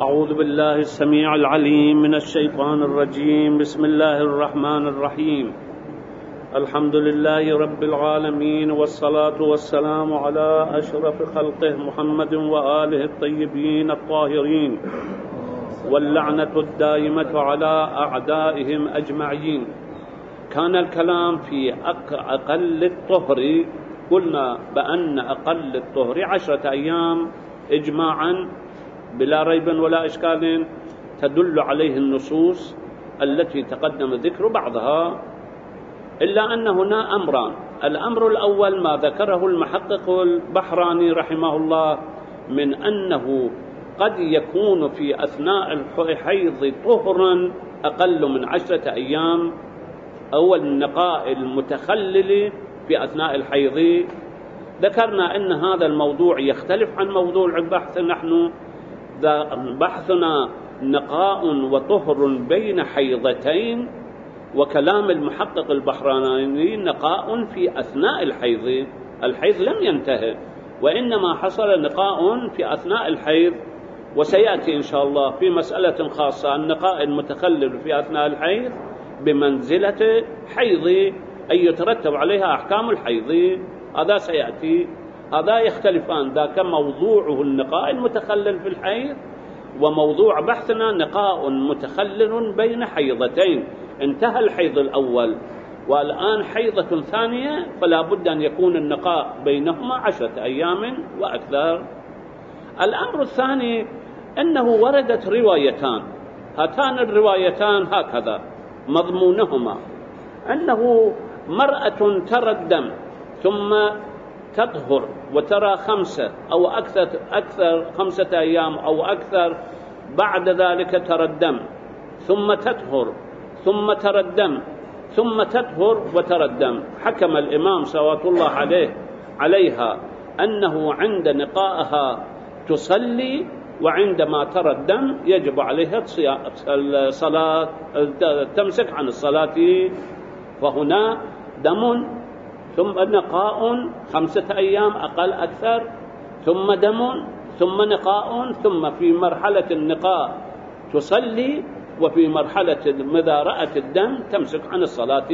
أعوذ بالله السميع العليم من الشيطان الرجيم. بسم الله الرحمن الرحيم. الحمد لله رب العالمين، والصلاة والسلام على أشرف خلقه محمد وآله الطيبين الطاهرين، واللعنة الدائمة على أعدائهم أجمعين. كان الكلام في أقل الطهر، قلنا بأن أقل الطهر 10 أيام إجماعا بلا ريب ولا إشكال، تدل عليه النصوص التي تقدم ذكر بعضها، إلا أن هنا أمران. الأمر الأول ما ذكره المحقق البحراني رحمه الله من أنه قد يكون في أثناء الحيض طهرا أقل من 10 أيام، أو النقاء المتخلل في أثناء الحيض. ذكرنا أن هذا الموضوع يختلف عن موضوع البحث. نحن بحثنا نقاء وطهر بين حيضتين، وكلام المحقق البحراني نقاء في أثناء الحيض. الحيض لم ينتهي، وإنما حصل نقاء في أثناء الحيض، وسيأتي إن شاء الله في مسألة خاصة النقاء المتخلل في أثناء الحيض بمنزلة حيض، أي يترتب عليها أحكام الحيض. هذا سيأتي. هذا يختلفان، ذاك موضوعه النقاء المتخلل في الحيض، وموضوع بحثنا نقاء متخلل بين حيضتين. انتهى الحيض الأول والآن حيضة ثانية، فلا بد أن يكون النقاء بينهما 10 أيام وأكثر. الأمر الثاني أنه وردت روايتان، هاتان الروايتان هكذا مضمونهما: أنه مرأة ترى الدم ثم تطهر وترى 5 أو أكثر 5 أيام أو أكثر، بعد ذلك ترى الدم ثم تطهر ثم ترى الدم ثم تطهر وترى الدم. حكم الإمام صلوات الله عليها أنه عند نقائها تصلي، وعندما ترى الدم يجب عليها الصلاة، تمسك عن الصلاة. فهنا دم ثم نقاء 5 أيام أقل أكثر، ثم دم ثم نقاء، ثم في مرحلة النقاء تصلي، وفي مرحلة إذا رأت الدم تمسك عن الصلاة.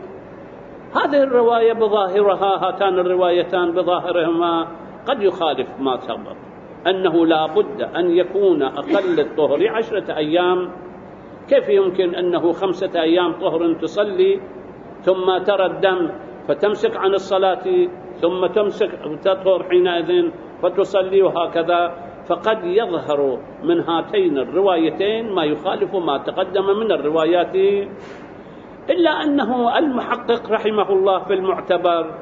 هذه الرواية بظاهرها، هاتان الروايتان بظاهرهما قد يخالف ما سبق، أنه لا بد أن يكون أقل الطهر 10 أيام. كيف يمكن أنه 5 أيام طهر تصلي ثم ترى الدم فتمسك عن الصلاة، ثم تطهر حينئذ فتصلي، وهكذا؟ فقد يظهر من هاتين الروايتين ما يخالف ما تقدم من الروايات. إلا أنه المحقق رحمه الله في المعتبر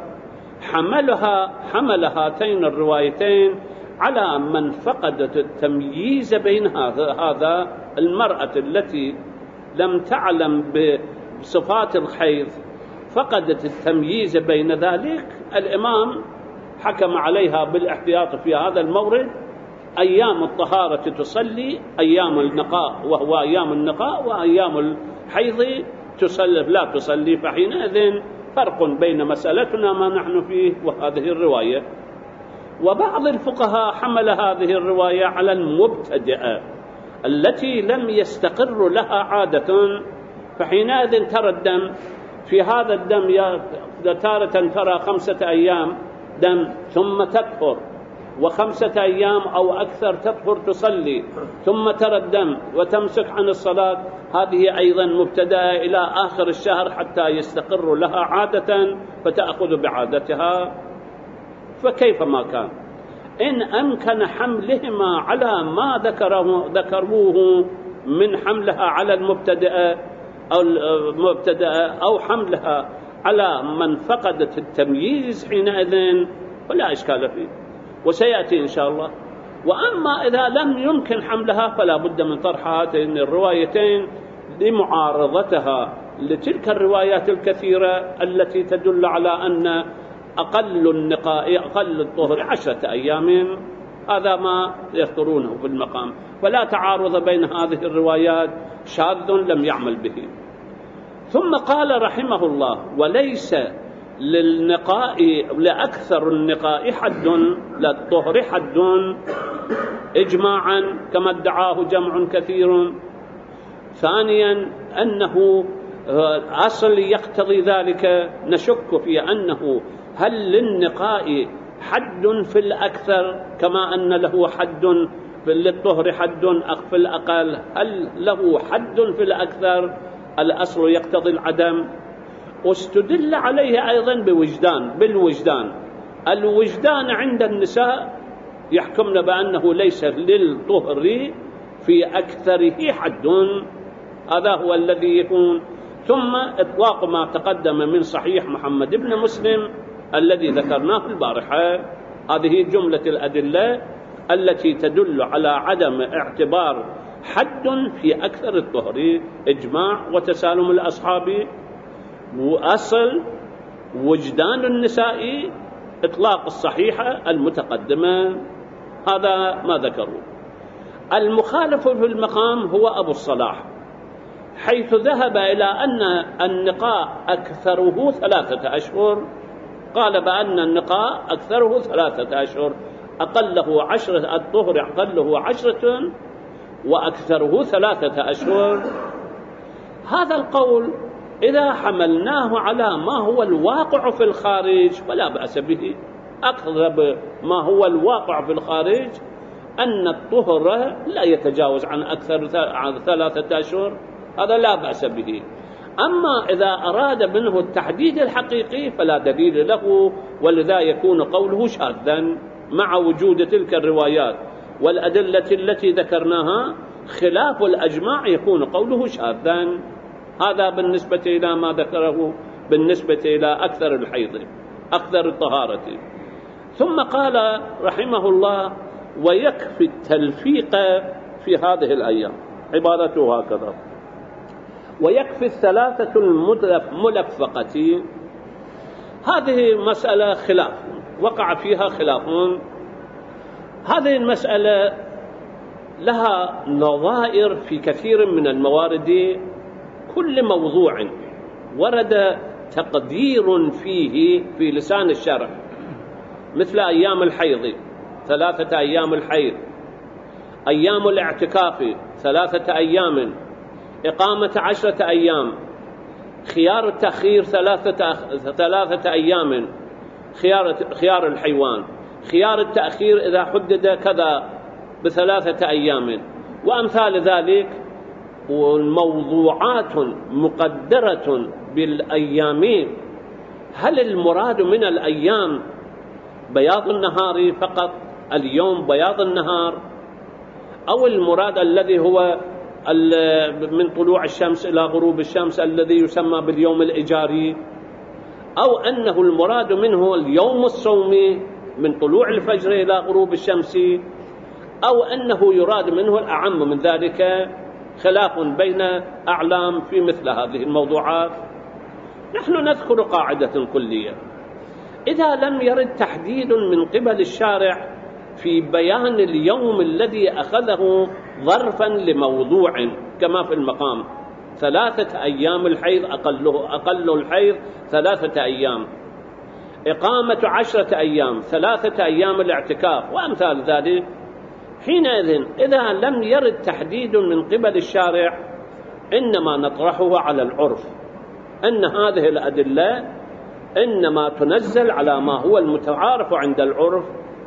حمل هاتين الروايتين على من فقدت التمييز بين هذا المرأة التي لم تعلم بصفات الحيض، فقدت التمييز بين ذلك. الإمام حكم عليها بالاحتياط في هذا المورد: أيام الطهارة تصلي، أيام النقاء وهو أيام النقاء وأيام الحيض لا تصلي. فحينئذ فرق بين مسألتنا ما نحن فيه وهذه الرواية. وبعض الفقهاء حمل هذه الرواية على المبتدئة التي لم يستقر لها عادة، فحينئذ ترى الدم. في هذا الدم تارة ترى 5 أيام دم ثم تطهر، و5 أيام أو أكثر تطهر تصلي، ثم ترى الدم وتمسك عن الصلاة. هذه أيضا مبتدأ إلى آخر الشهر حتى يستقر لها عادة فتأخذ بعادتها. فكيف ما كان، إن أمكن حملهما على ما ذكروه من حملها على المبتدأ أو حملها على من فقدت التمييز، حينئذ فلا إشكال فيه، وسيأتي إن شاء الله. وأما إذا لم يمكن حملها فلا بد من طرح هاتين الروايتين لمعارضتها لتلك الروايات الكثيرة التي تدل على أن أقل النقاء أقل الطهر 10 أيام. هذا ما يذكرونه في المقام، فلا تعارض بين هذه الروايات، شاذ لم يعمل به. ثم قال رحمه الله: وليس للنقاء لأكثر النقاء حد، للطهر حد إجماعا كما ادعاه جمع كثير. ثانيا أنه أصل يقتضي ذلك، نشك في أنه هل للنقاء حد في الأكثر كما أن له حد للطهر حد في الأقل، هل له حد في الأكثر؟ الأصل يقتضي العدم. واستدل عليه أيضا بالوجدان. الوجدان عند النساء يحكمن بأنه ليس للطهر في أكثره حد، هذا هو الذي يكون. ثم إطلاق ما تقدم من صحيح محمد بن مسلم الذي ذكرناه البارحة، هذه جملة الأدلة التي تدل على عدم اعتبار حد في أكثر الطهر، إجماع وتسالم الأصحاب، وأصل وجدان النساء، إطلاق الصحيحة المتقدمة، هذا ما ذكروا. المخالف في المقام هو أبو الصلاح، حيث ذهب إلى أن النقاء أكثره 3 أشهر، قال بأن النقاء أكثره 3 أشهر، أقله 10 الطهر أقله 10 وأكثره 3 أشهر. هذا القول إذا حملناه على ما هو الواقع في الخارج فلا بأس به. أقرب ما هو الواقع في الخارج أن الطهر لا يتجاوز عن أكثر عن 3 أشهر، هذا لا بأس به. أما إذا أراد منه التحديد الحقيقي فلا دليل له، ولذا يكون قوله شاذا مع وجود تلك الروايات والأدلة التي ذكرناها خلاف الأجماع، يكون قوله شاذا. هذا بالنسبة إلى ما ذكره بالنسبة إلى أكثر الحيض، أكثر الطهارة. ثم قال رحمه الله: ويكفي التلفيق في هذه الأيام. عبارته هكذا: ويكفي 3 الملفقة. هذه مسألة خلاف، وقع فيها خلاف. هذه المسألة لها نظائر في كثير من الموارد، كل موضوع ورد تقدير فيه في لسان الشرع، مثل أيام الحيض 3 أيام الحيض، أيام الاعتكاف 3 أيام، إقامة 10 أيام، خيار التأخير 3 أيام، خيار الحيوان، خيار التأخير إذا حدد كذا ب3 أيام، وأمثال ذلك. والموضوعات مقدرة بالأيام. هل المراد من الأيام بياض النهار فقط، اليوم بياض النهار، أو المراد الذي هو من طلوع الشمس إلى غروب الشمس الذي يسمى باليوم الإيجاري، أو أنه المراد منه اليوم الصومي من طلوع الفجر إلى غروب الشمس، أو أنه يراد منه الأعم من ذلك؟ خلاف بين أعلام في مثل هذه الموضوعات. نحن نذكر قاعدة كلية: إذا لم يرد تحديد من قبل الشارع في بيان اليوم الذي أخذه ظرفا لموضوع كما في المقام 3 أيام الحيض، أقل الحيض 3 أيام، إقامة 10 أيام، 3 أيام الاعتكاف، وأمثال ذلك، حينئذ إذا لم يرد تحديد من قبل الشارع إنما نطرحه على العرف، أن هذه الأدلة إنما تنزل على ما هو المتعارف عند العرف،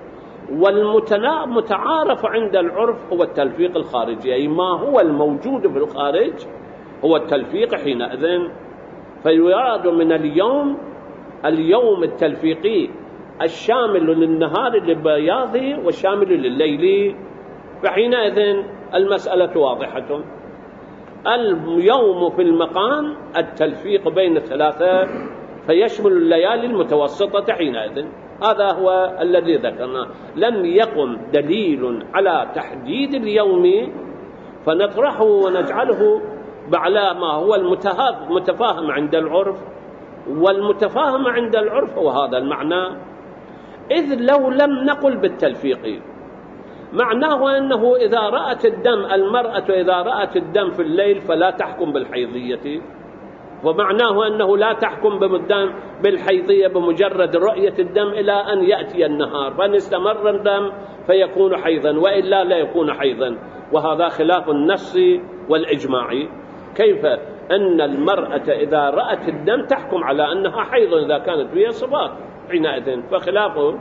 والمتعارف عند العرف هو التلفيق الخارجي، أي ما هو الموجود في الخارج هو التلفيق حينئذ. فيراد من اليوم التلفيقي الشامل للنهار لبياضه والشامل لليل، فحينئذ المسألة واضحة. اليوم في المقام التلفيق بين 3 فيشمل الليالي المتوسطة حينئذ، هذا هو الذي ذكرناه. لم يقم دليل على تحديد اليوم فنطرحه ونجعله على ما هو المتفاهم عند العرف، والمتفاهم عند العرف هو هذا المعنى. إذ لو لم نقل بالتلفيق معناه أنه إذا رأت الدم المرأة إذا رأت الدم في الليل فلا تحكم بالحيضية، ومعناه أنه لا تحكم بالحيضية بمجرد رؤية الدم إلى أن يأتي النهار، فإن استمر الدم فيكون حيضا وإلا لا يكون حيضا، وهذا خلاف النص والإجماعي. كيف أن المرأة إذا رأت الدم تحكم على أنها حيض إذا كانت فيها صفات حينئذ، فخلافه.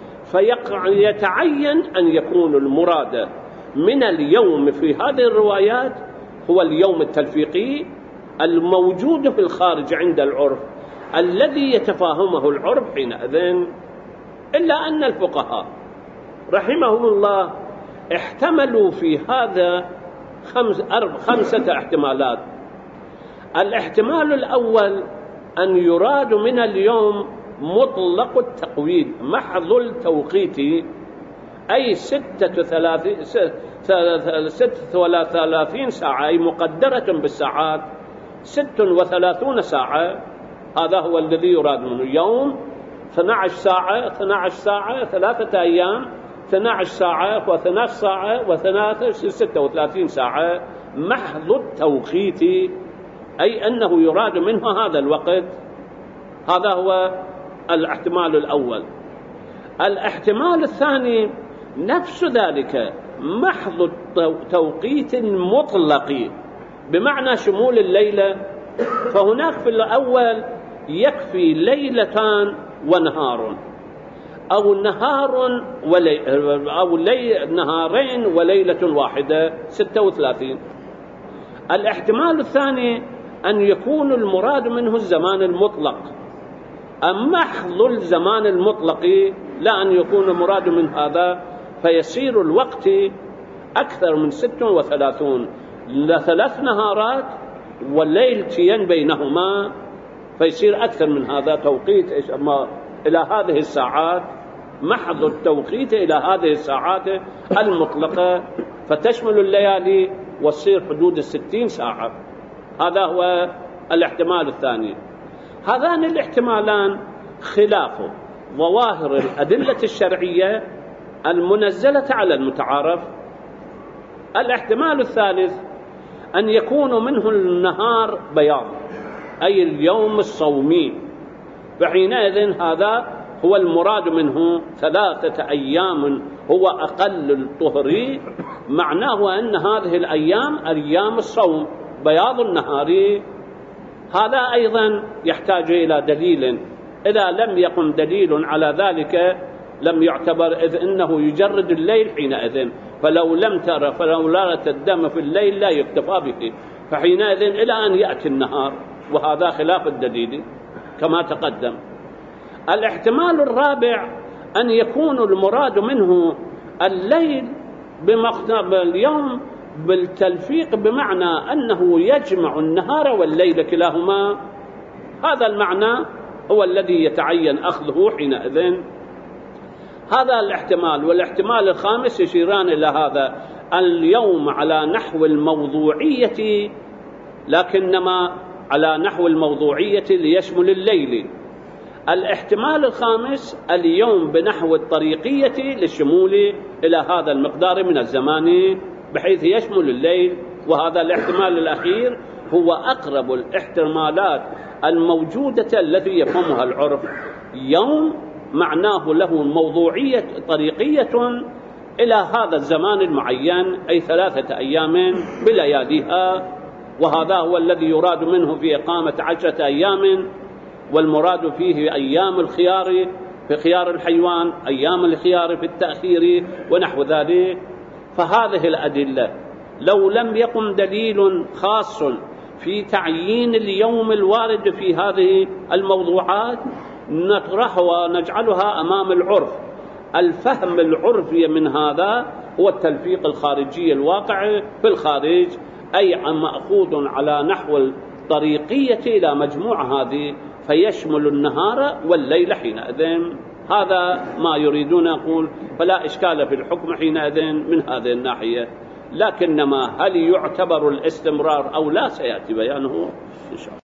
فيتعين أن يكون المراد من اليوم في هذه الروايات هو اليوم التلفيقي الموجود في الخارج عند العرف الذي يتفاهمه العرف حينئذ. إلا أن الفقهاء رحمهم الله احتملوا في هذا خمسة احتمالات. الاحتمال الأول أن يراد من اليوم مطلق التقويد محض التوقيت، أي 36 ساعة، أي مقدرة بالساعات 36 ساعة. هذا هو الذي يراد منه يوم 12 ساعة 3 أيام 12 ساعة و12 ساعة و3 36 ساعة محض التوقيت، أي أنه يراد منه هذا الوقت. هذا هو الاحتمال الأول. الاحتمال الثاني نفس ذلك محض توقيت مطلق بمعنى شمول الليلة، فهناك في الأول يكفي ليلتان ونهار، أو نهارين وليلة واحدة 36. الاحتمال الثاني أن يكون المراد منه الزمان المطلق، أما محض الزمان المطلق لا أن يكون المراد من هذا، فيصير الوقت أكثر من 36 ل3 نهارات والليلتين بينهما، فيصير أكثر من هذا توقيت أما إلى هذه الساعات، محض التوقيت إلى هذه الساعات المطلقة، فتشمل الليالي وتصير حدود 60 ساعة. هذا هو الاحتمال الثاني. هذان الاحتمالان خلاف ظواهر الأدلة الشرعية المنزلة على المتعارف. الاحتمال الثالث أن يكون منه النهار بياض، أي اليوم الصومي، فحينئذ هذا هو المراد منه 3 أيام هو أقل الطهر، معناه أن هذه الأيام أيام الصوم بياض النهار. هذا أيضا يحتاج إلى دليل، إذا لم يقم دليل على ذلك لم يعتبر، إذ إنه يجرد الليل حينئذ، فلو لم ترى فلو رأت الدم في الليل لا يكتفى به، فحينئذ إلى أن يأتي النهار، وهذا خلاف الدليل كما تقدم. الاحتمال الرابع أن يكون المراد منه الليل بمقدار اليوم بالتلفيق، بمعنى أنه يجمع النهار والليل كلاهما. هذا المعنى هو الذي يتعين أخذه حينئذ. هذا الاحتمال. والاحتمال الخامس يشيران إلى هذا اليوم على نحو الموضوعية، لكنما على نحو الموضوعية ليشمل الليل. الاحتمال الخامس اليوم بنحو الطريقية للشمول إلى هذا المقدار من الزمان بحيث يشمل الليل. وهذا الاحتمال الأخير هو أقرب الاحتمالات الموجودة التي يفهمها العرف. يوم معناه له موضوعية طريقية إلى هذا الزمان المعين، أي 3 أيام بلياليها، وهذا هو الذي يراد منه في إقامة 10 أيام، والمراد فيه أيام الخيار في خيار الحيوان، أيام الخيار في التأخير ونحو ذلك. فهذه الأدلة لو لم يقم دليل خاص في تعيين اليوم الوارد في هذه الموضوعات نطرحها ونجعلها أمام العرف. الفهم العرفي من هذا هو التلفيق الخارجي الواقع في الخارج، أي مأخوذ على نحو الطريقية إلى مجموعة هذه، فيشمل النهار والليل حينئذ. هذا ما يريدون يقول، فلا إشكال في الحكم حينئذ من هذه الناحية. لكنما هل يعتبر الاستمرار أو لا سيأتي بيانه إن شاء الله.